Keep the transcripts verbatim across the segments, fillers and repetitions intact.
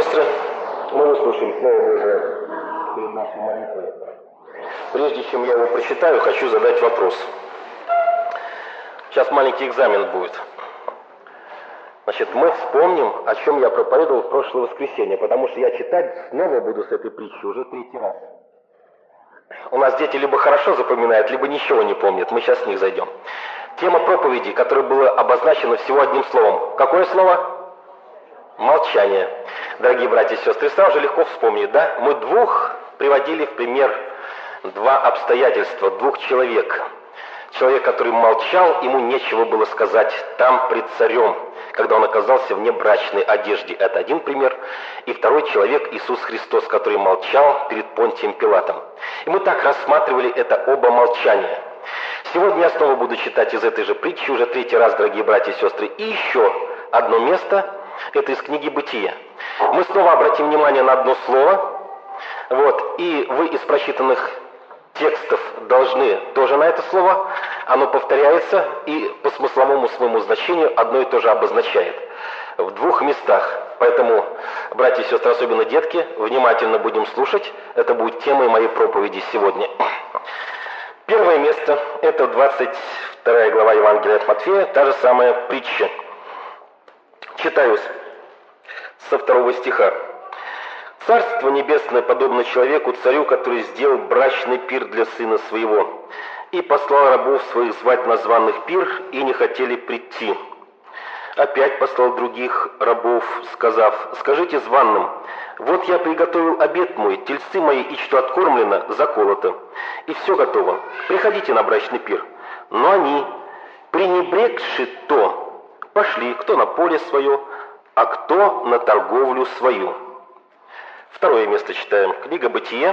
сестры, мы выслушаем Слово Божие перед нашей молитвой. Прежде чем я его прочитаю, хочу задать вопрос. Сейчас маленький экзамен будет. Значит, мы вспомним, о чем я проповедовал в прошлое воскресенье, потому что я читать снова буду с этой притчи уже третий раз. У нас дети либо хорошо запоминают, либо ничего не помнят. Мы сейчас с них зайдем. Тема проповеди, которая была обозначена всего одним словом. Какое слово? Молчание. Дорогие братья и сестры, сразу же легко вспомнить, да? Мы двух приводили в пример, два обстоятельства, двух человек. Человек, который молчал, ему нечего было сказать там пред царем, когда он оказался в небрачной одежде. Это один пример. И второй человек, Иисус Христос, который молчал перед Понтием Пилатом. И мы так рассматривали это оба молчания. Сегодня я снова буду читать из этой же притчи, уже третий раз, дорогие братья и сестры. И еще одно место, это из книги «Бытие». Мы снова обратим внимание на одно слово. Вот, и вы из прочитанных текстов должны тоже на это слово. Оно повторяется и по смысловому своему значению одно и то же обозначает. В двух местах. Поэтому, братья и сестры, особенно детки, внимательно будем слушать. Это будет темой моей проповеди сегодня. Первое место – это двадцать вторая глава Евангелия от Матфея, та же самая притча. Читаю со второго стиха. «Царство небесное подобно человеку, царю, который сделал брачный пир для сына своего, и послал рабов своих звать на званых пир, и не хотели прийти. Опять послал других рабов, сказав: скажите званым: вот я приготовил обед мой, тельцы мои, и что откормлено, заколото, и все готово, приходите на брачный пир. Но они, пренебрегши то, пошли, кто на поле свое, а кто на торговлю свою». Второе место читаем. Книга «Бытие».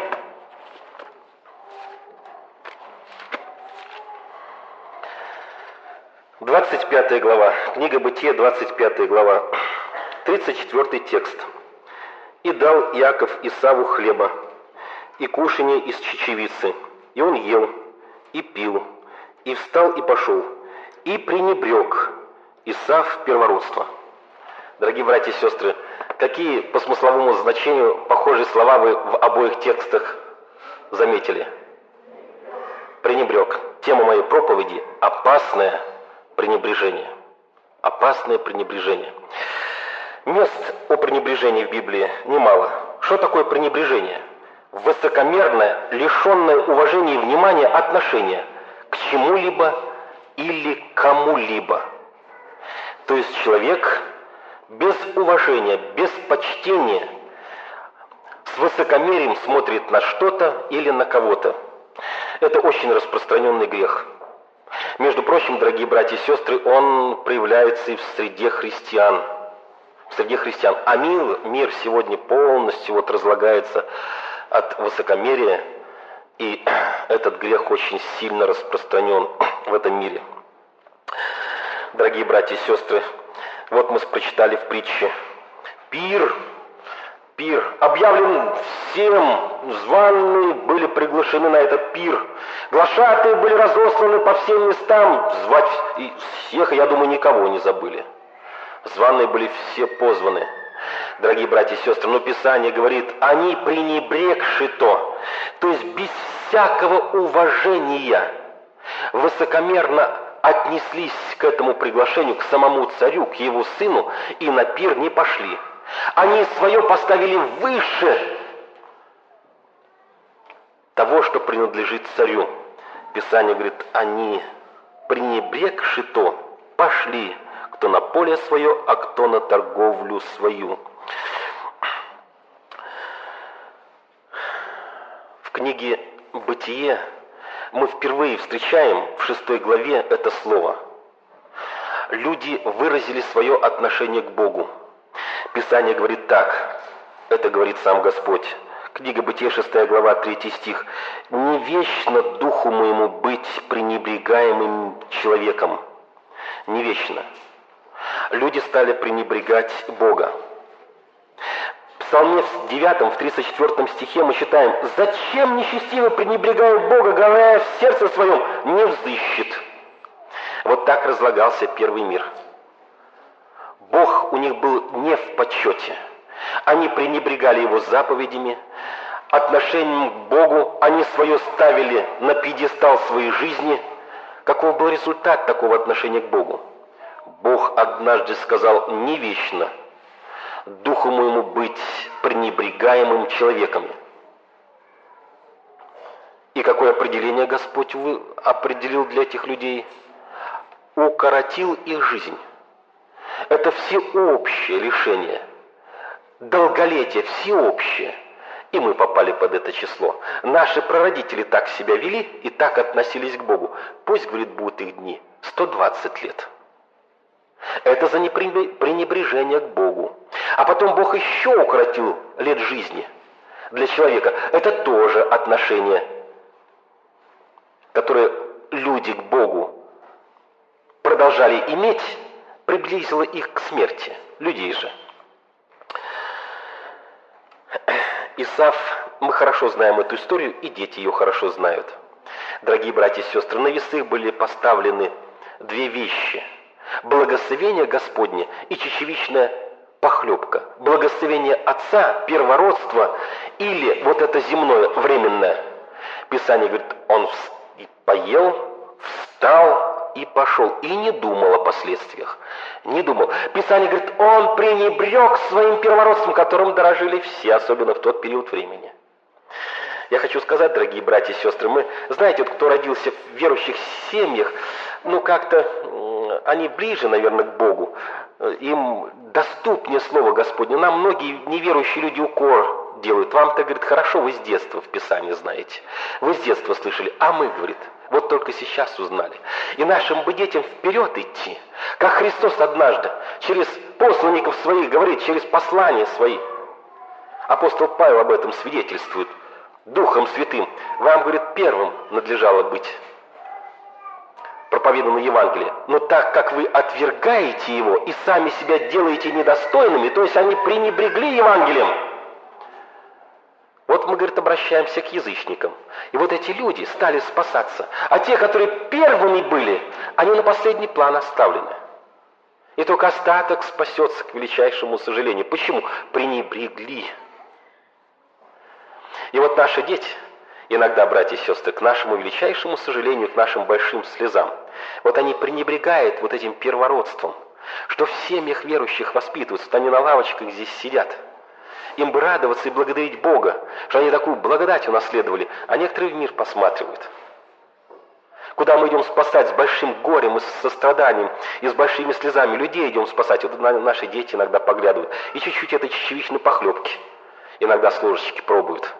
двадцать пятая глава. Книга «Бытие», двадцать пятая глава. тридцать четвёртый текст. «И дал Иаков Исаву хлеба, и кушанье из чечевицы, и он ел, и пил, и встал, и пошел, и пренебрег Исав первородство». Дорогие братья и сестры, какие по смысловому значению похожие слова вы в обоих текстах заметили? Пренебрег. Тема моей проповеди – опасное пренебрежение. Опасное пренебрежение. Мест о пренебрежении в Библии немало. Что такое пренебрежение? Высокомерное, лишенное уважения и внимания отношение к чему-либо или кому-либо. То есть человек без уважения, без почтения, с высокомерием смотрит на что-то или на кого-то. Это очень распространенный грех. Между прочим, дорогие братья и сестры, он проявляется и в среде христиан. В среде христиан. А мир, мир сегодня полностью вот разлагается от высокомерия, и этот грех очень сильно распространен в этом мире. Дорогие братья и сестры, вот мы прочитали в притче. Пир, пир, объявлен всем, званые были приглашены на этот пир. Глашатые были разосланы по всем местам, звать и всех, я думаю, никого не забыли. Званые были все позваны. Дорогие братья и сестры, но Писание говорит, они пренебрегши то, то есть без всякого уважения, высокомерно отнеслись к этому приглашению, к самому царю, к его сыну, и на пир не пошли. Они свое поставили выше того, что принадлежит царю. Писание говорит, они, пренебрегши то, пошли, кто на поле свое, а кто на торговлю свою. В книге «Бытие» мы впервые встречаем в шестой главе это слово. Люди выразили свое отношение к Богу. Писание говорит так, это говорит сам Господь. Книга «Бытие», шестая глава, третий стих. «Не вечно духу моему быть пренебрегаемым человеком». Не вечно. Люди стали пренебрегать Бога. В Псалме девятом, в тридцать четвёртом стихе мы читаем: «Зачем нечестивый пренебрегает Бога, говоря в сердце своем, не взыщет». Вот так разлагался первый мир. Бог у них был не в почете. Они пренебрегали его заповедями, отношением к Богу, они свое ставили на пьедестал своей жизни. Каков был результат такого отношения к Богу? Бог однажды сказал: «Не вечно духу моему быть пренебрегаемым человеком». И какое определение Господь определил для этих людей? Укоротил их жизнь. Это всеобщее лишение, долголетие всеобщее. И мы попали под это число. Наши прародители так себя вели и так относились к Богу. Пусть, говорит, будут их дни сто двадцать лет. Это за пренебрежение к Богу. А потом Бог еще укоротил лет жизни для человека. Это тоже отношение, которое люди к Богу продолжали иметь, приблизило их к смерти. Людей же. Исав, мы хорошо знаем эту историю, и дети ее хорошо знают. Дорогие братья и сестры, на весы были поставлены две вещи. Благословение Господне и чечевичная похлебка. Благословение Отца, первородство, или вот это земное, временное. Писание говорит, он поел, встал и пошел, и не думал о последствиях. Не думал. Писание говорит, он пренебрег своим первородством, которым дорожили все, особенно в тот период времени. Я хочу сказать, дорогие братья и сестры, мы, знаете, вот кто родился в верующих семьях, ну как-то они ближе, наверное, к Богу, им доступнее Слово Господне. Нам многие неверующие люди укор делают. Вам-то, говорит, хорошо, вы с детства в Писании знаете. Вы с детства слышали, а мы, говорит, вот только сейчас узнали. И нашим бы детям вперед идти, как Христос однажды через посланников своих говорит, через послания свои. Апостол Павел об этом свидетельствует. Духом Святым. Вам, говорит, первым надлежало быть проповедано Евангелие. Но так как вы отвергаете его и сами себя делаете недостойными, то есть они пренебрегли Евангелием. Вот мы, говорит, обращаемся к язычникам. И вот эти люди стали спасаться. А те, которые первыми были, они на последний план оставлены. И только остаток спасется, к величайшему сожалению. Почему? Пренебрегли. И вот наши дети, иногда, братья и сестры, к нашему величайшему сожалению, к нашим большим слезам, вот они пренебрегают вот этим первородством, что в семьях верующих воспитываются, вот они на лавочках здесь сидят. Им бы радоваться и благодарить Бога, что они такую благодать унаследовали, а некоторые в мир посматривают. Куда мы идем спасать с большим горем и с состраданием, и с большими слезами людей идем спасать. Вот наши дети иногда поглядывают, и чуть-чуть этой чечевичной похлебки иногда с ложечки пробуют.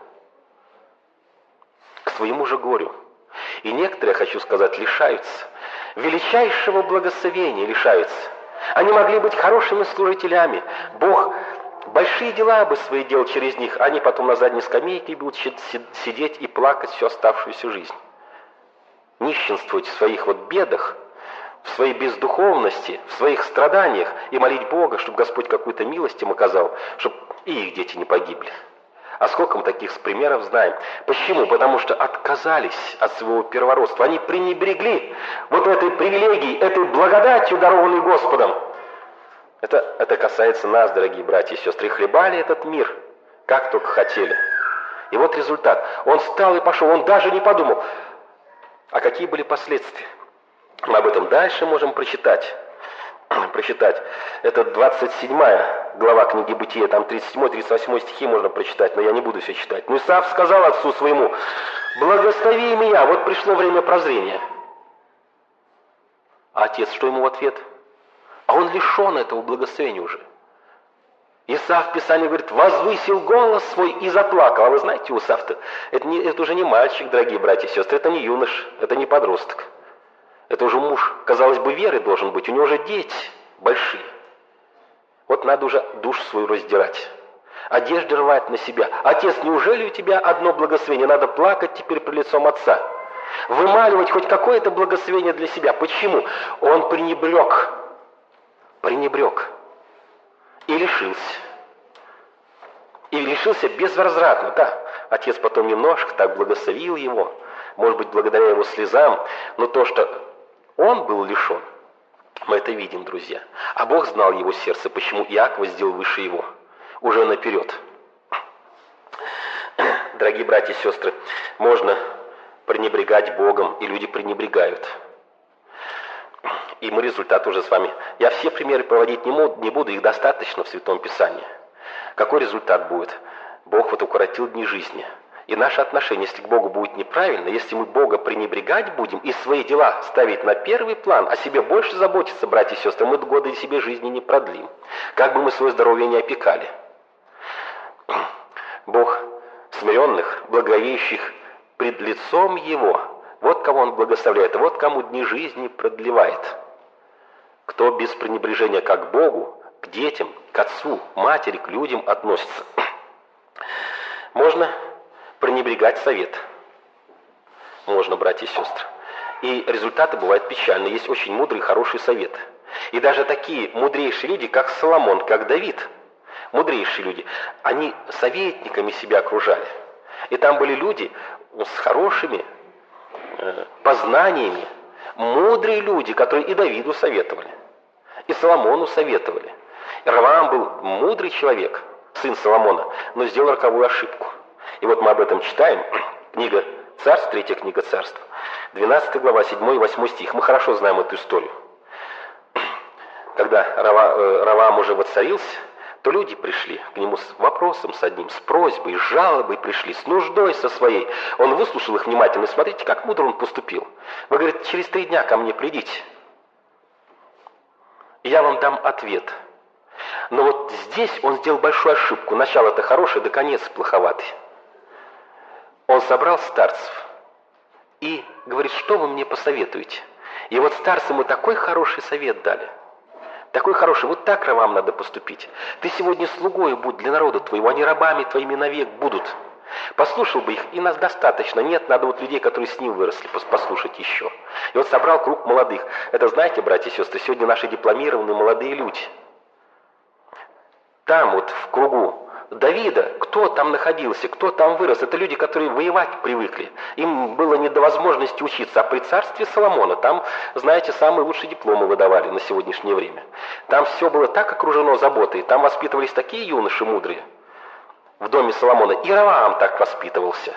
К своему же горю. И некоторые, хочу сказать, лишаются. Величайшего благословения лишаются. Они могли быть хорошими служителями. Бог большие дела бы свои делал через них. Они потом на задней скамейке будут сидеть и плакать всю оставшуюся жизнь. Нищенствовать в своих вот бедах, в своей бездуховности, в своих страданиях и молить Бога, чтобы Господь какую-то милость им оказал, чтобы и их дети не погибли. А сколько мы таких примеров знаем? Почему? Потому что отказались от своего первородства. Они пренебрегли вот этой привилегией, этой благодатью, дарованной Господом. Это, это касается нас, дорогие братья и сестры. Хлебали этот мир, как только хотели. И вот результат. Он встал и пошел. Он даже не подумал. А какие были последствия? Мы об этом дальше можем прочитать. прочитать. Это двадцать седьмая глава книги Бытия, там тридцать седьмой тридцать восьмой стихи можно прочитать, но я не буду все читать. Но Исав сказал отцу своему, благослови меня, вот пришло время прозрения. А отец, что ему в ответ? А он лишен этого благословения уже. Исав в Писании говорит, возвысил голос свой и заплакал. А вы знаете, Исав-то, это, не, это уже не мальчик, дорогие братья и сестры, это не юнош, это не подросток. Это уже муж, казалось бы, веры должен быть. У него уже дети большие. Вот надо уже душу свою раздирать. Одежды рвать на себя. Отец, неужели у тебя одно благословение? Надо плакать теперь при лицом отца. Вымаливать хоть какое-то благословение для себя. Почему? Он пренебрег. Пренебрег. И лишился. И лишился безвозвратно. Да, отец потом немножко так благословил его. Может быть, благодаря его слезам. Но то, что он был лишен, мы это видим, друзья. А Бог знал его сердце, почему Иакова сделал выше его. уже наперед. Дорогие братья и сестры, можно пренебрегать Богом, и люди пренебрегают. И мы результат уже с вами. Я все примеры проводить не буду, их достаточно в Святом Писании. Какой результат будет? Бог вот укоротил дни жизни. И наше отношение, если к Богу будет неправильно, если мы Бога пренебрегать будем и свои дела ставить на первый план, о себе больше заботиться, братья и сестры, мы годы себе жизни не продлим. Как бы мы свое здоровье не опекали. Бог смиренных, благовеющих пред лицом Его, вот кого Он благословляет, вот кому дни жизни продлевает. Кто без пренебрежения как к Богу, к детям, к отцу, матери, к людям относится. Можно пренебрегать совет. Можно, братья и сестры. И результаты бывают печальные. Есть очень мудрые, хорошие советы. И даже такие мудрейшие люди, как Соломон, как Давид, мудрейшие люди, они советниками себя окружали. И там были люди с хорошими э, познаниями, мудрые люди, которые и Давиду советовали, и Соломону советовали. Ровоам был мудрый человек, сын Соломона, но сделал роковую ошибку. И вот мы об этом читаем. Книга Царств, третья книга Царств, двенадцатая глава, седьмой и восьмой стих. Мы хорошо знаем эту историю. Когда Ровоам уже воцарился, то люди пришли к нему с вопросом, с одним, с просьбой, с жалобой пришли, с нуждой со своей. Он выслушал их внимательно. Смотрите, как мудро он поступил. Вы, говорит, через три дня ко мне придите, и я вам дам ответ. Но вот здесь он сделал большую ошибку. Начало-то хорошее, да конец плоховатый. Он собрал старцев и говорит, что вы мне посоветуете? И вот старцы ему такой хороший совет дали. Такой хороший, вот так вам надо поступить. Ты сегодня слугою будь для народа твоего, они рабами твоими навек будут. Послушал бы их, и нас достаточно. Нет, надо вот людей, которые с ним выросли, послушать еще. И вот собрал круг молодых. Это, знаете, братья и сестры, сегодня наши дипломированные молодые люди. Там вот в кругу Давида, кто там находился, кто там вырос, это люди, которые воевать привыкли. Им было не до возможности учиться. А при царстве Соломона, там, знаете, самые лучшие дипломы выдавали на сегодняшнее время. Там все было так окружено заботой, там воспитывались такие юноши мудрые в доме Соломона. И Ровоам так воспитывался.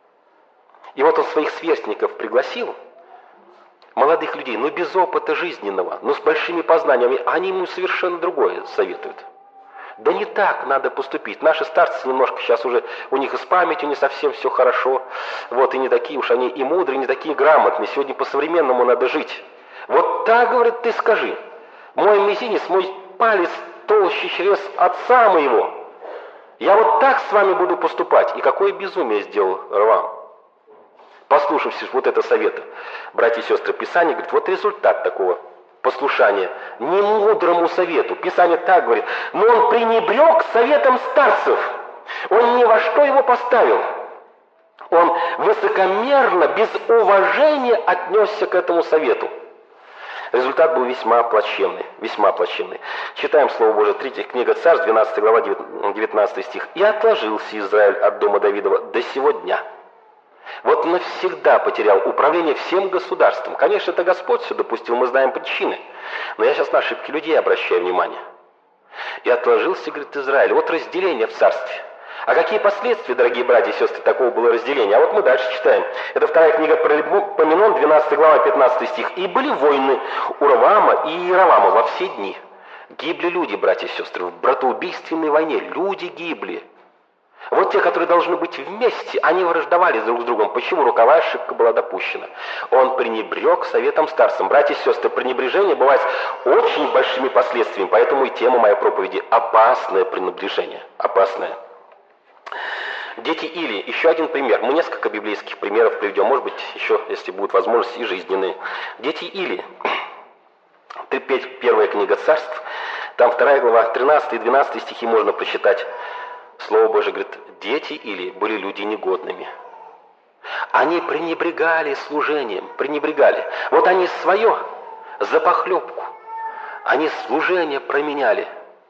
И вот он своих сверстников пригласил, молодых людей, но без опыта жизненного, но с большими познаниями, они ему совершенно другое советуют. Да не так надо поступить. Наши старцы немножко сейчас уже, у них и с памятью не совсем все хорошо. Вот, и не такие уж они и мудрые, не такие грамотные. Сегодня по-современному надо жить. Вот так, говорит, ты скажи. Мой мизинец, мой палец толще чрез отца моего. Я вот так с вами буду поступать. И какое безумие сделал Ровоам. Послушавшись вот это совета, братья и сестры, Писание говорит, вот результат такого послушания немудрому совету. Писание так говорит, но он пренебрег советом старцев. Он ни во что его поставил. Он высокомерно, без уважения отнесся к этому совету. Результат был весьма плачевный, весьма плачевный. Читаем Слово Божие, третья книга Царств, двенадцатая глава, девятнадцатый стих. «И отложился Израиль от дома Давидова до сего дня». Вот навсегда потерял управление всем государством. Конечно, это Господь все допустил, мы знаем причины. Но я сейчас на ошибки людей обращаю внимание. И отложился, говорит, Израиль. Вот разделение в царстве. А какие последствия, дорогие братья и сестры, такого было разделения? А вот мы дальше читаем. Это вторая книга Паралипоменон, двенадцатая глава, пятнадцатый стих. «И были войны у Ровоама и Иеровама во все дни». Гибли люди, братья и сестры, в братоубийственной войне. Люди гибли. Вот те, которые должны быть вместе, они враждовали друг с другом. Почему? Роковая ошибка была допущена. Он пренебрег советом старцам. Братья и сестры, пренебрежение бывает с очень большими последствиями. Поэтому и тема моей проповеди – опасное пренебрежение. Опасное. Дети Илии. Еще один пример. Мы несколько библейских примеров приведем. Может быть, еще, если будет возможность, и жизненные. Дети Илии. Первая книга Царств. Там вторая глава, тринадцатый и двенадцатый стихи можно прочитать. Слово Божие говорит, дети Илии были люди негодными. Они пренебрегали служением, пренебрегали. Вот они свое за похлебку, они служение променяли.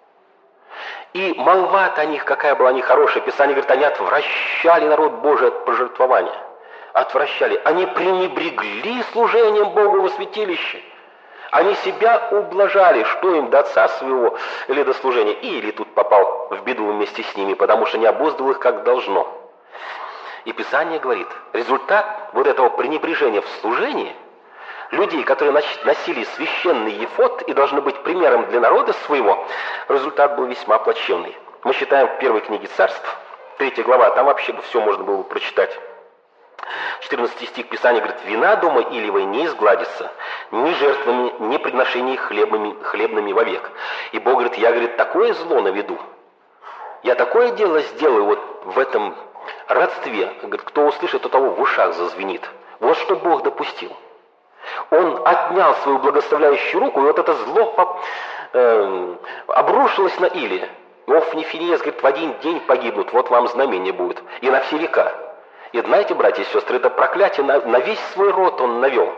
И молва-то о них, какая была нехорошая. Писание говорит, они отвращали народ Божий от пожертвования. Отвращали. Они пренебрегли служением Богу во святилище. Они себя ублажали, что им до отца своего или до служения. И Или тут попал в беду вместе с ними, потому что не обуздывал их как должно. И Писание говорит, результат вот этого пренебрежения в служении, людей, которые носили священный ефод и должны быть примером для народа своего, результат был весьма плачевный. Мы читаем в первой книге Царств, третья глава, там вообще все можно было прочитать. четырнадцатый стих Писания говорит, «Вина дома Илиевой не изгладится, ни жертвами, ни приношениями хлебными, хлебными вовек». И Бог говорит, я, говорит, такое зло наведу, я такое дело сделаю вот в этом родстве, говорит, кто услышит, у того в ушах зазвенит. Вот что Бог допустил. Он отнял свою благословляющую руку, и вот это зло э, обрушилось на Илия. Офни и Финеас, говорит, в один день погибнут, вот вам знамение будет, и на все века. И знаете, братья и сестры, это проклятие на, на весь свой род он навел.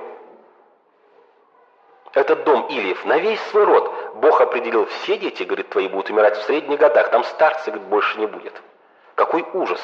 Этот дом Илиев, на весь свой род. Бог определил, все дети, говорит, твои будут умирать в средних годах, там старцы, говорит, больше не будет. Какой ужас!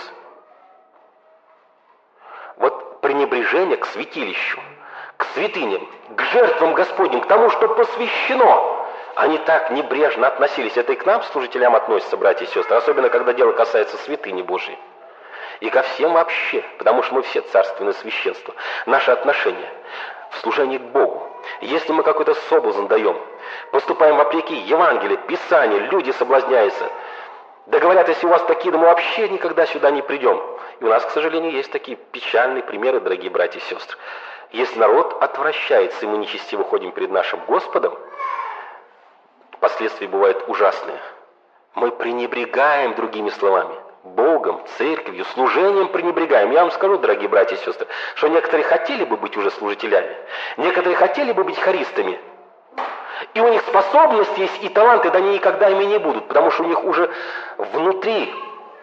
Вот пренебрежение к святилищу, к святыням, к жертвам Господним, к тому, что посвящено. Они так небрежно относились. Это и к нам, служителям, относятся, братья и сестры, особенно когда дело касается святыни Божией. И ко всем вообще, потому что мы все царственное священство. Наше отношение в служении к Богу. Если мы какой-то соблазн даем, поступаем вопреки Евангелию, Писанию, люди соблазняются. Да говорят, если у вас такие, да мы вообще никогда сюда не придем. И у нас, к сожалению, есть такие печальные примеры, дорогие братья и сестры. Если народ отвращается, и мы нечестиво ходим перед нашим Господом, последствия бывают ужасные. Мы пренебрегаем, другими словами, Богом, церковью, служением пренебрегаем. Я вам скажу, дорогие братья и сестры, что некоторые хотели бы быть уже служителями, некоторые хотели бы быть хористами, и у них способность есть и таланты, да они никогда ими не будут, потому что у них уже внутри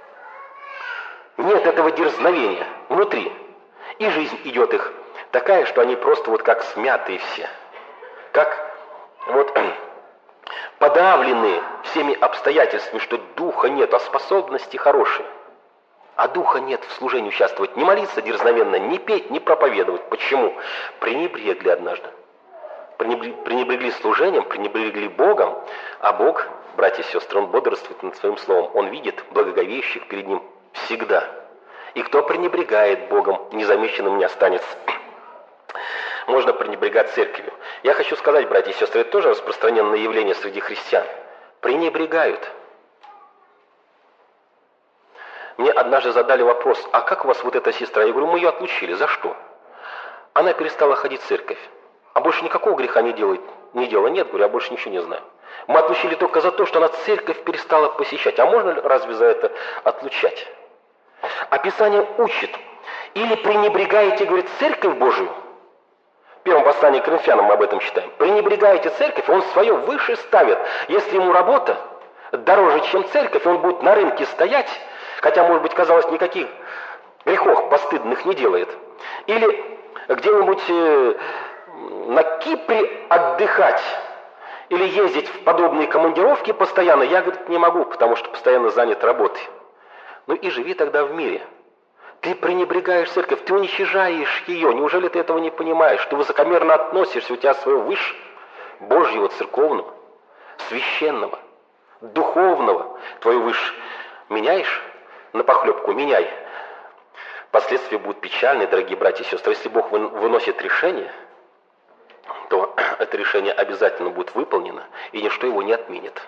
нет этого дерзновения, внутри. И жизнь идет их такая, что они просто вот как смятые все, как вот подавленные всеми обстоятельствами, что духа нет, а способности хорошие. А духа нет в служении участвовать, не молиться дерзновенно, не петь, не проповедовать. Почему? Пренебрегли однажды. Пренебрегли служением, пренебрегли Богом, а Бог, братья и сестры, Он бодрствует над Своим Словом. Он видит благоговеющих перед Ним всегда. И кто пренебрегает Богом, незамеченным не останется. Можно пренебрегать церковью. Я хочу сказать, братья и сестры, это тоже распространенное явление среди христиан. Пренебрегают. Мне однажды задали вопрос, а как у вас вот эта сестра? Я говорю, мы ее отлучили. За что? Она перестала ходить в церковь. А больше никакого греха не делает. Не делала. Нет, говорю, я больше ничего не знаю. Мы отлучили только за то, что она церковь перестала посещать. А можно разве за это отлучать? А Писание учит. Или пренебрегаете, говорит, церковь Божию. В первом послании к Коринфянам мы об этом читаем. Пренебрегаете церковь, он свое выше ставит. Если ему работа дороже, чем церковь, он будет на рынке стоять, хотя, может быть, казалось, никаких грехов постыдных не делает. Или где-нибудь э, на Кипре отдыхать, или ездить в подобные командировки постоянно. Я, говорит, не могу, потому что постоянно занят работой. Ну и живи тогда в мире. Ты пренебрегаешь церковь, ты уничижаешь ее. Неужели ты этого не понимаешь? Ты высокомерно относишься, у тебя свое выше Божьего, церковного, священного, духовного. Твою выше меняешь на похлебку? Меняй. Последствия будут печальные, дорогие братья и сестры. Если Бог выносит решение, то это решение обязательно будет выполнено, и ничто его не отменит.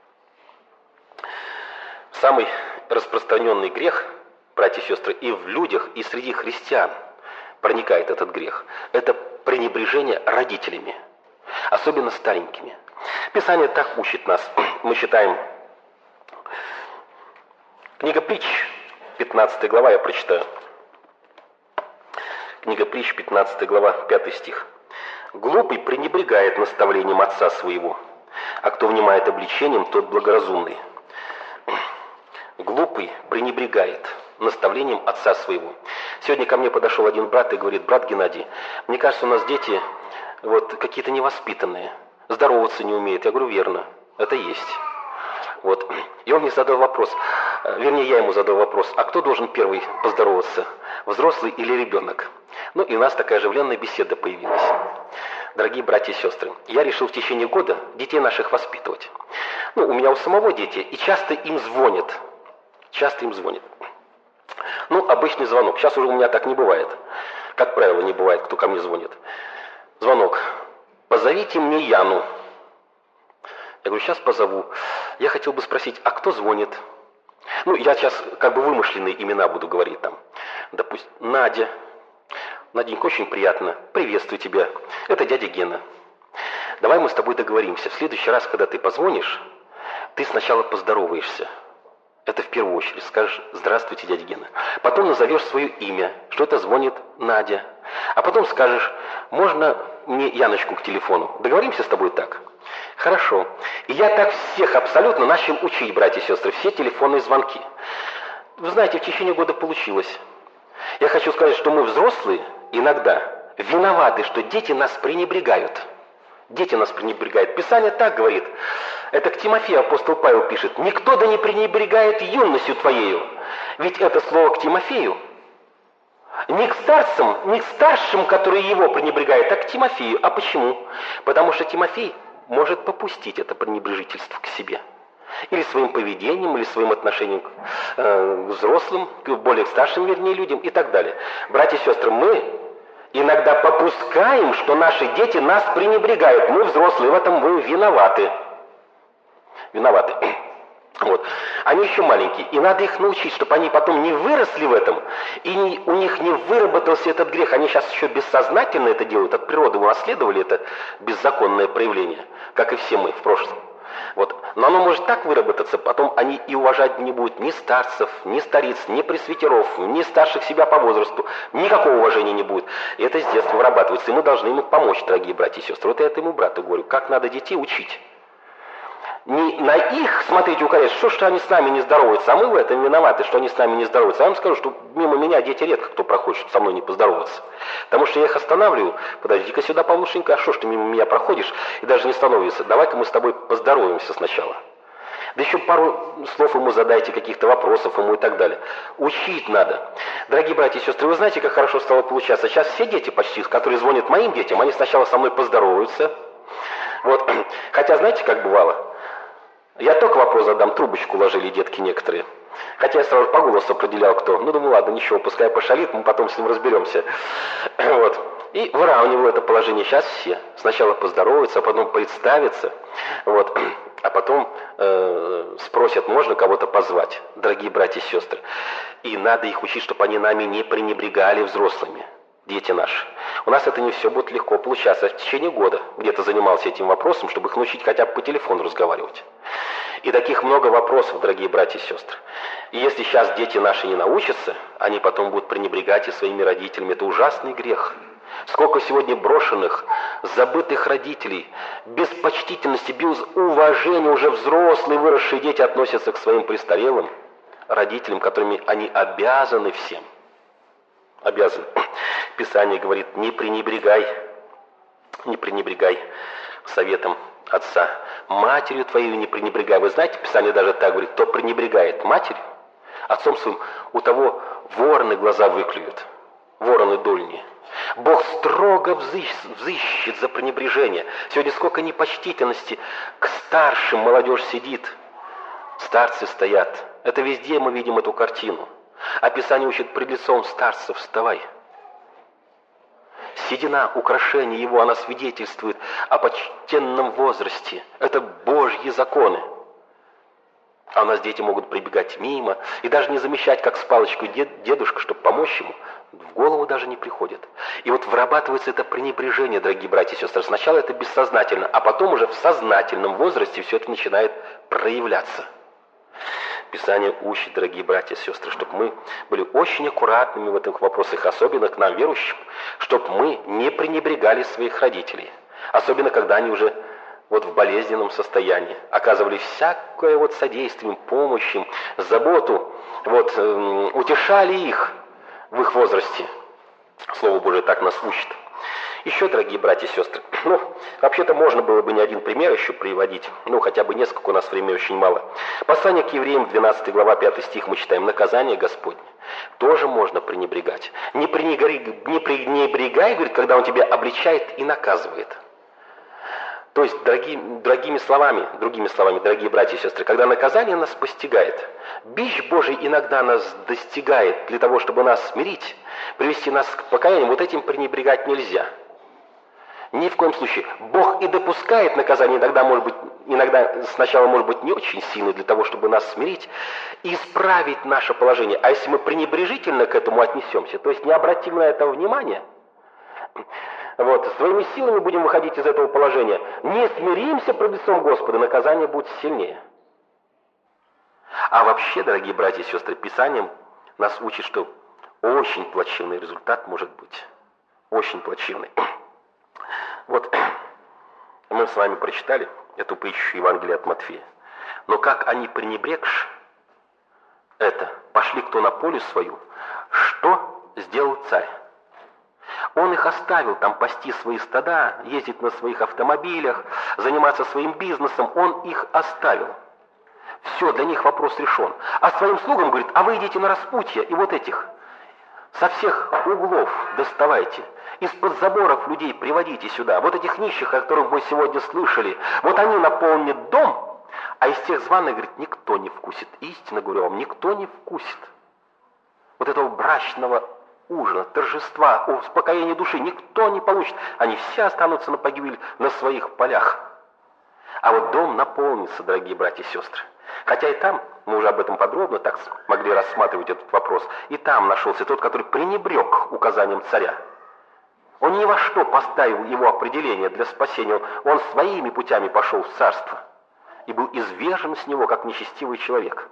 Самый распространенный грех, братья и сестры, и в людях, и среди христиан проникает этот грех. Это пренебрежение родителями, особенно старенькими. Писание так учит нас. Мы читаем книга Притч, пятнадцатая глава, я прочитаю. Книга Притч, пятнадцатая глава, пятый стих. «Глупый пренебрегает наставлением отца своего, а кто внимает обличением, тот благоразумный». Глупый пренебрегает наставлением отца своего. Сегодня ко мне подошел один брат и говорит: брат Геннадий, мне кажется, у нас дети вот какие-то невоспитанные, здороваться не умеют. Я говорю, верно, это есть. Вот. И он мне задал вопрос, вернее, я ему задал вопрос, а кто должен первый поздороваться, взрослый или ребенок? Ну и у нас такая оживленная беседа появилась. Дорогие братья и сестры, я решил в течение года детей наших воспитывать. Ну, у меня у самого дети, и часто им звонят. Часто им звонят. Ну, обычный звонок. Сейчас уже у меня так не бывает. Как правило, не бывает, кто ко мне звонит. Звонок. Позовите мне Яну. Я говорю, сейчас позову. Я хотел бы спросить, а кто звонит? Ну, я сейчас как бы вымышленные имена буду говорить там. Допустим, Надя. Наденька, очень приятно. Приветствую тебя. Это дядя Гена. Давай мы с тобой договоримся. В следующий раз, когда ты позвонишь, ты сначала поздороваешься. Это в первую очередь. Скажешь, здравствуйте, дядя Гена. Потом назовешь свое имя, что это звонит Надя. А потом скажешь, можно мне Яночку к телефону? Договоримся с тобой так? Хорошо. И я так всех абсолютно начал учить, братья и сестры, все телефонные звонки. Вы знаете, в течение года получилось. Я хочу сказать, что мы, взрослые, иногда виноваты, что дети нас пренебрегают. Дети нас пренебрегают. Писание так говорит. Это к Тимофею апостол Павел пишет. «Никто да не пренебрегает юностью твоею». Ведь это слово к Тимофею. Не к старцам, не к старшим, которые его пренебрегают, а к Тимофею. А почему? Потому что Тимофей может попустить это пренебрежительство к себе. Или своим поведением, или своим отношением к э, взрослым, к более старшим, вернее, людям и так далее. Братья и сестры, мы иногда попускаем, что наши дети нас пренебрегают. Мы, взрослые, в этом мы виноваты. Виноваты. Вот. Они еще маленькие, и надо их научить, чтобы они потом не выросли в этом, и не, у них не выработался этот грех. Они сейчас еще бессознательно это делают, от природы унаследовали это беззаконное проявление, как и все мы в прошлом. Вот. Но оно может так выработаться, потом они и уважать не будут ни старцев, ни стариц, ни пресвитеров, ни старших себя по возрасту, никакого уважения не будет. И это с детства вырабатывается, и мы должны ему помочь, дорогие братья и сестры. Вот я этому брату говорю, как надо детей учить. Не на их смотреть и укорять, что ж они с нами не здороваются, а мы в этом виноваты, что они с нами не здороваются. Я вам скажу, что мимо меня дети редко кто проходит, чтобы со мной не поздороваться. Потому что я их останавливаю. Подожди-ка сюда, Павлушенька, а что ж ты мимо меня проходишь и даже не становишься? Давай-ка мы с тобой поздороваемся сначала. Да еще пару слов ему задайте, каких-то вопросов ему и так далее. Учить надо. Дорогие братья и сестры, вы знаете, как хорошо стало получаться? Сейчас все дети почти, которые звонят моим детям, они сначала со мной поздороваются. Вот. Хотя знаете, как бывало? Я только вопрос задам, трубочку ложили детки некоторые. Хотя я сразу по голосу определял, кто. Ну, думаю, ладно, ничего, пускай пошалит, мы потом с ним разберемся. Вот. И выравнивал это положение. Сейчас все. Сначала поздороваются, а потом представятся. Вот. А потом э, спросят, можно кого-то позвать, дорогие братья и сестры. И надо их учить, чтобы они нами не пренебрегали взрослыми. Дети наши. У нас это не все будет легко получаться. В течение года где-то занимался этим вопросом, чтобы их научить хотя бы по телефону разговаривать. И таких много вопросов, дорогие братья и сестры. И если сейчас дети наши не научатся, они потом будут пренебрегать и своими родителями. Это ужасный грех. Сколько сегодня брошенных, забытых родителей, без почтительности, без уважения уже взрослые, выросшие дети относятся к своим престарелым родителям, которыми они обязаны всем. Обязан. Писание говорит, не пренебрегай, не пренебрегай советом отца. Матерью твоей не пренебрегай. Вы знаете, Писание даже так говорит, кто пренебрегает матерью, отцом своим, у того вороны глаза выклюют, вороны дольние. Бог строго взыщ- взыщет за пренебрежение. Сегодня сколько непочтительности к старшим молодежь сидит. Старцы стоят. Это везде мы видим эту картину. А Писание учит, пред лицом старцев вставай. Седина, украшение его, она свидетельствует о почтенном возрасте. Это Божьи законы. А у нас дети могут прибегать мимо и даже не замечать, как с палочкой дед, дедушка, чтобы помочь ему, в голову даже не приходит. И вот вырабатывается это пренебрежение, дорогие братья и сестры. Сначала это бессознательно, а потом уже в сознательном возрасте все это начинает проявляться. Писание учит, дорогие братья и сестры, чтобы мы были очень аккуратными в этих вопросах, особенно к нам, верующим, чтобы мы не пренебрегали своих родителей, особенно когда они уже вот в болезненном состоянии, оказывали всякое вот содействие, помощь им, заботу, вот, э, утешали их в их возрасте. Слово Божие так нас учит. Еще, дорогие братья и сестры, ну, вообще-то можно было бы не один пример еще приводить, ну, хотя бы несколько, у нас времени очень мало. Послание к евреям, двенадцатая глава, пятый стих, мы читаем, «Наказание Господне тоже можно пренебрегать. Не пренебрегай, не пренебрегай, говорит, когда он тебя обличает и наказывает. То есть, дорогие, другими словами, другими словами, дорогие братья и сестры, когда наказание нас постигает, бич Божий иногда нас достигает для того, чтобы нас смирить, привести нас к покаянию, вот этим пренебрегать нельзя. Ни в коем случае. Бог и допускает наказание, иногда, может быть, иногда сначала может быть не очень сильно для того, чтобы нас смирить и исправить наше положение. А если мы пренебрежительно к этому отнесемся, то есть не обратим на это внимания, вот, своими силами будем выходить из этого положения, не смиримся пред лицом Господа, наказание будет сильнее. А вообще, дорогие братья и сестры, Писание нас учит, что очень плачевный результат может быть. Очень плачевный. Вот, мы с вами прочитали эту притчу Евангелия от Матфея. Но как они, пренебрегши это, пошли кто на поле свою, что сделал царь? Он их оставил там пасти свои стада, ездить на своих автомобилях, заниматься своим бизнесом. Он их оставил. Все, для них вопрос решен. А своим слугам говорит, а вы идите на распутье, и вот этих со всех углов доставайте. Из-под заборов людей приводите сюда. Вот этих нищих, о которых мы сегодня слышали. Вот они наполнят дом, а из тех званых, говорит, никто не вкусит. Истинно говорю вам, никто не вкусит. Вот этого брачного ужина, торжества, успокоения души никто не получит. Они все останутся на погибель на своих полях. А вот дом наполнится, дорогие братья и сестры. Хотя и там, мы уже об этом подробно так могли рассматривать этот вопрос, и там нашелся тот, который пренебрег указанием царя. Он ни во что поставил его определение для спасения. Он своими путями пошел в царство и был извержен с него, как нечестивый человек.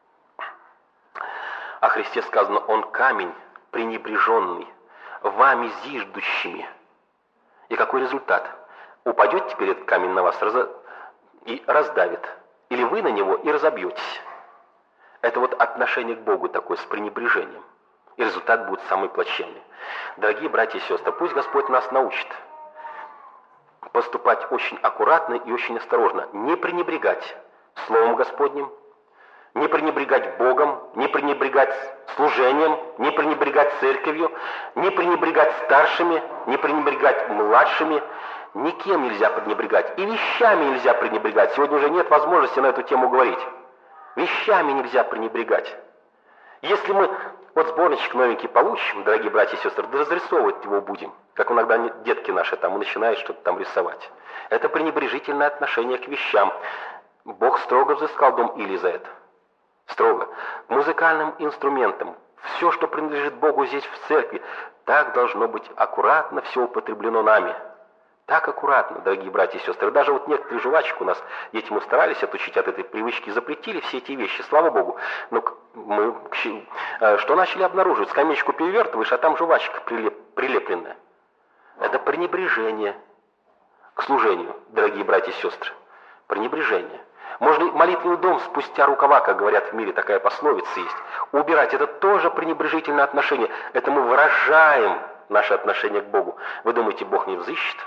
О Христе сказано, он камень пренебреженный, вами зиждущими. И какой результат? Упадет теперь этот камень на вас и раздавит. Или вы на него и разобьетесь. Это вот отношение к Богу такое, с пренебрежением. И результат будет самый плачевный. Дорогие братья и сестры, пусть Господь нас научит поступать очень аккуратно и очень осторожно. Не пренебрегать Словом Господним, не пренебрегать Богом, не пренебрегать служением, не пренебрегать церковью, не пренебрегать старшими, не пренебрегать младшими. Никем нельзя пренебрегать. И вещами нельзя пренебрегать. Сегодня уже нет возможности на эту тему говорить. Вещами нельзя пренебрегать. Если мы вот сборничек новенький получим, дорогие братья и сестры, да разрисовывать его будем, как иногда детки наши там и начинают что-то там рисовать. Это пренебрежительное отношение к вещам. Бог строго взыскал дом Или за это. Строго. К музыкальным инструментам. Все, что принадлежит Богу здесь в церкви, так должно быть аккуратно все употреблено нами. Так аккуратно, дорогие братья и сестры. Даже вот некоторые жвачек у нас, дети мы старались отучить от этой привычки, запретили все эти вещи, слава Богу. Но мы что начали обнаруживать? Скамеечку перевертываешь, а там жвачка прилеп, прилепленная. Это пренебрежение к служению, дорогие братья и сестры. Пренебрежение. Можно молитвенный дом спустя рукава, как говорят в мире, такая пословица есть. Убирать, это тоже пренебрежительное отношение. Это мы выражаем наше отношение к Богу. Вы думаете, Бог не взыщет?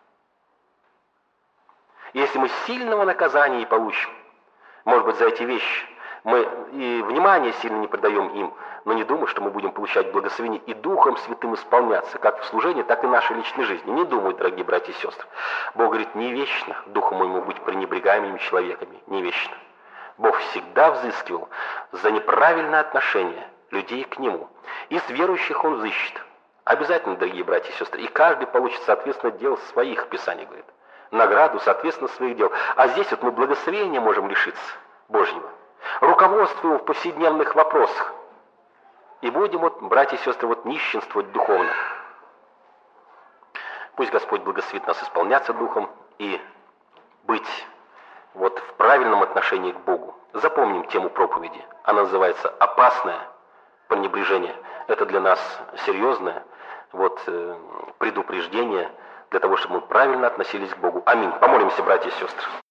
Если мы сильного наказания не получим, может быть, за эти вещи, мы и внимания сильно не придаем им, но не думаю, что мы будем получать благословение и Духом Святым исполняться, как в служении, так и в нашей личной жизни. Не думаю, дорогие братья и сестры. Бог говорит, не вечно Духом моему быть пренебрегаемыми человеками, не вечно. Бог всегда взыскивал за неправильное отношение людей к Нему. И с верующих Он взыщет. Обязательно, дорогие братья и сестры. И каждый получит, соответственно, дел своих, Писание говорит. Награду, соответственно, своих дел. А здесь вот мы благословения можем лишиться Божьего. Руководство его в повседневных вопросах. И будем, вот, братья и сестры, вот нищенствовать духовно. Пусть Господь благословит нас исполняться Духом и быть вот в правильном отношении к Богу. Запомним тему проповеди. Она называется «Опасное пренебрежение». Это для нас серьезное вот, предупреждение для того, чтобы мы правильно относились к Богу. Аминь. Помолимся, братья и сестры.